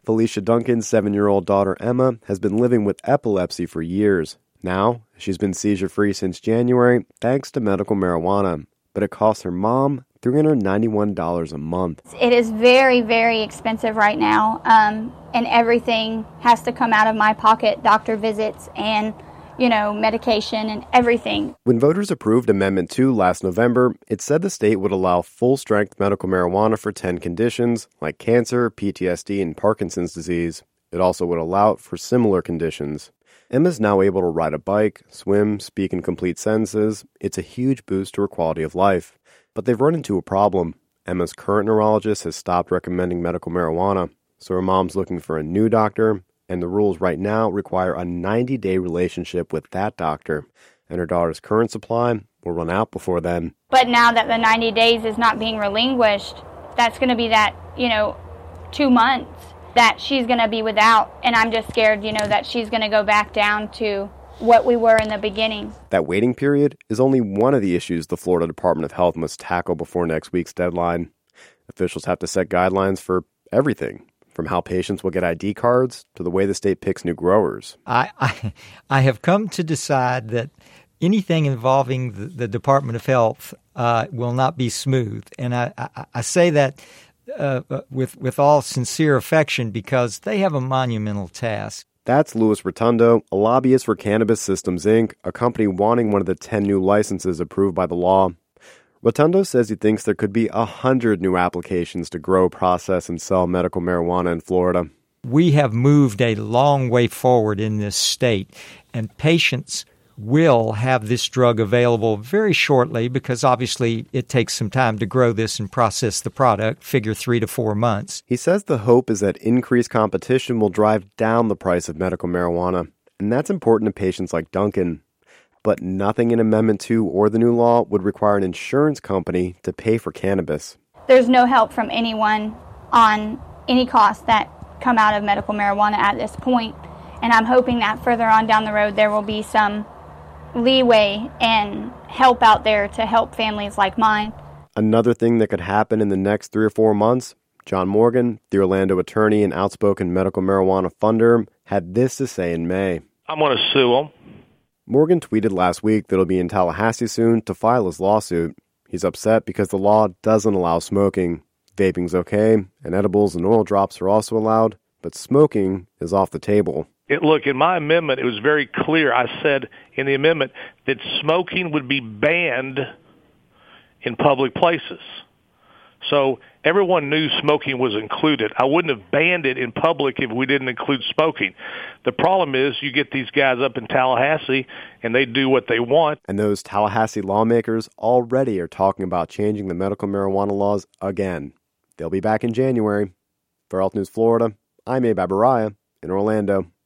Felicia Duncan's 7-year-old daughter Emma has been living with epilepsy for years. Now, she's been seizure-free since January thanks to medical marijuana, but it costs her mom $391 a month. It is very, very expensive right now, and everything has to come out of my pocket, doctor visits and, medication and everything. When voters approved Amendment 2 last November, it said the state would allow full-strength medical marijuana for 10 conditions, like cancer, PTSD, and Parkinson's disease. It also would allow it for similar conditions. Emma's now able to ride a bike, swim, speak in complete sentences. It's a huge boost to her quality of life. But they've run into a problem. Emma's current neurologist has stopped recommending medical marijuana, so her mom's looking for a new doctor, and the rules right now require a 90-day relationship with that doctor, and her daughter's current supply will run out before then. But now that the 90 days is not being relinquished, that's going to be that, 2 months that she's going to be without, and I'm just scared, that she's going to go back down to what we were in the beginning. That waiting period is only one of the issues the Florida Department of Health must tackle before next week's deadline. Officials have to set guidelines for everything, from how patients will get ID cards to the way the state picks new growers. I have come to decide that anything involving the Department of Health will not be smooth. And I say that with all sincere affection because they have a monumental task. That's Louis Rotundo, a lobbyist for Cannabis Systems, Inc., a company wanting one of the 10 new licenses approved by the law. Rotundo says he thinks there could be 100 new applications to grow, process, and sell medical marijuana in Florida. We have moved a long way forward in this state, and patients will have this drug available very shortly because obviously it takes some time to grow this and process the product, figure 3 to 4 months. He says the hope is that increased competition will drive down the price of medical marijuana, and that's important to patients like Duncan. But nothing in Amendment 2 or the new law would require an insurance company to pay for cannabis. There's no help from anyone on any costs that come out of medical marijuana at this point, and I'm hoping that further on down the road there will be some leeway and help out there to help families like mine. Another thing that could happen in the next 3 or 4 months, John Morgan, the Orlando attorney and outspoken medical marijuana funder, had this to say in May. I'm going to sue them. Morgan tweeted last week that he'll be in Tallahassee soon to file his lawsuit. He's upset because the law doesn't allow smoking. Vaping's okay, and edibles and oil drops are also allowed, but smoking is off the table. Look, in my amendment, it was very clear. I said in the amendment that smoking would be banned in public places. So everyone knew smoking was included. I wouldn't have banned it in public if we didn't include smoking. The problem is you get these guys up in Tallahassee and they do what they want. And those Tallahassee lawmakers already are talking about changing the medical marijuana laws again. They'll be back in January. For Health News Florida, I'm Abe Abaraya in Orlando.